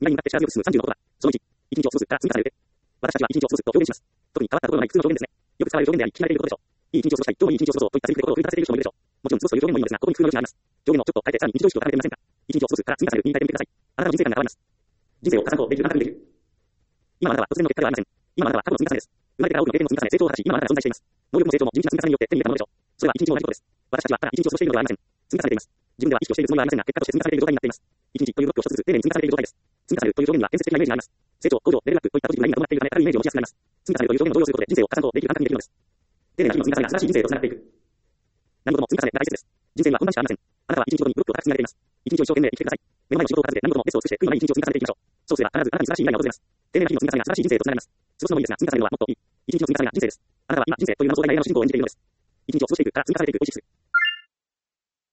未来に向かって力強く進む30のことは、その1、一日を過ごすから積み重ねるで、私たちは一日を過ごすと表現します。特に変わったことのない普通の表現ですね。よく使われる表現であり、聞き慣れていることでしょう。いい一日を過ごしたい、今日もいい一日を過ごそうといったセリフで心を奮い立たせている人もいるでしょう。もちろん、過ごすという表現もいいのですが、ここに工夫の余地があります。表現をちょっと変えて、さらに日常意識を高めてみませんか。一日を過ごすから積み重ねるに変えてみてください。あなたの人生観が変わります。人生を重ねるとできる、あなたにできる。今あなたは突然の結果ではありません。今あなたは過去の積み重ねです。生まれてから多くの経験の積み重ね、成長を果たし、今あなたが存在しています。能力も成長も地道な積み重ねによって手に入れたものでしょう。それは一日も同じことです。私たちはただ一日を過ごしているのではありません。積み重ねています。自分では意識をしているつもりはありませんが、結果として積み重ねている状態になっています。一日というブロックを一つずつ丁寧に積み重ねている状態です。積み重ねるという表現には建設的なイメージがあります。成長、向上、レベルアップといったポジティブな意味が伴っているため、あるイメージを持ちやすくなります。積み重ねるという表現を動揺することで人生を重ねるとできる簡単にできるのです。丁寧な日々の積み重ねが新しい人生へとつながっていく。何事も積み重ねが大切です。人生には困難しかありません。あなたは一日ごとにブロックを高く積み上げています。一日を一生懸命生きてください。目の前の仕事を数えて何事もベストを尽くして悔いのない一日を積み重ねていきましょう。そうすれば必ずあなたに素晴らしい未来が訪れます。丁寧な日々の積み重ねが素晴らしい人生へとつながります。少しのもいいですが、積み重ねるのはもっといい。一日の積み重ねが人生です。あなたは今人生という謎の偉大な主人公を演じているのです。一日を過ごしていくから積み重ねていくを意識する。